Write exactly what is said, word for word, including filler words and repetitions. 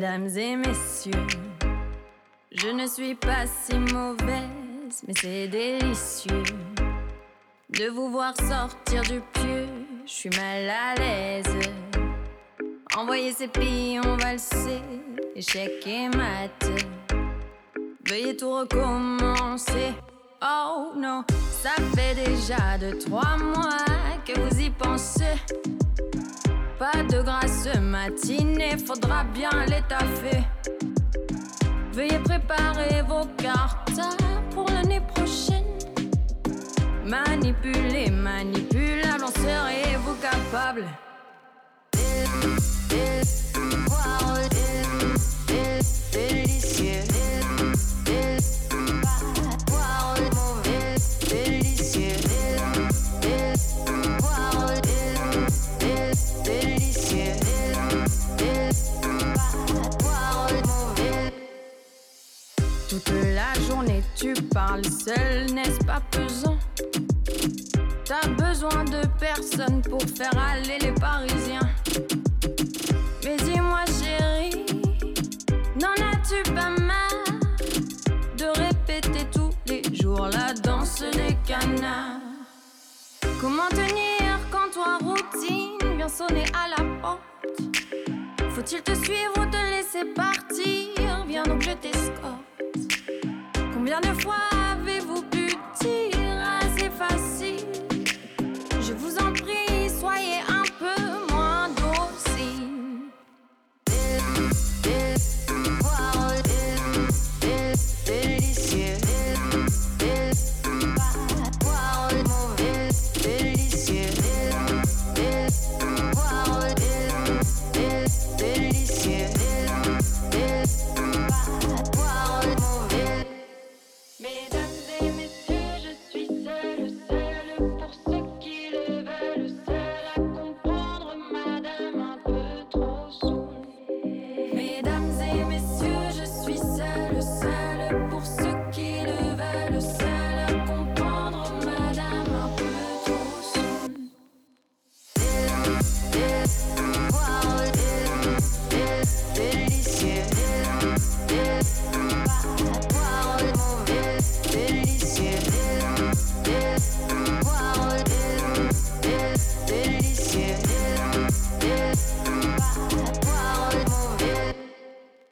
Mesdames et messieurs, je ne suis pas si mauvaise, mais c'est délicieux de vous voir sortir du pieu. Je suis mal à l'aise. Envoyez ces filles, on valser, échec et mat. Veuillez tout recommencer. Oh non, ça fait déjà deux, trois mois que vous y pensez. Pas de grâce matinée, faudra bien les taffer. Veuillez préparer vos cartes pour l'année prochaine. Manipulez, manipulable, en serez-vous capable? Délicieux. Toute la journée tu parles seul, n'est-ce pas pesant? T'as besoin de personne pour faire aller les Parisiens. Mais dis-moi chérie, n'en as-tu pas marre de répéter tous les jours la danse des canards? Comment tenir quand toi routine vient sonner à la porte? Faut-il te suivre ou te laisser partir? Viens donc je t'escorte. Combien de fois